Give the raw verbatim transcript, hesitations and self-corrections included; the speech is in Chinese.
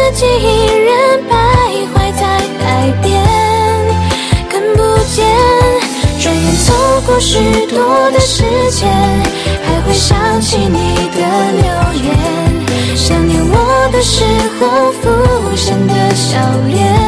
己一人徘徊在海边，看不见。转眼走过许多的时间，还会想起你的留言，想念我的时候浮现的笑脸。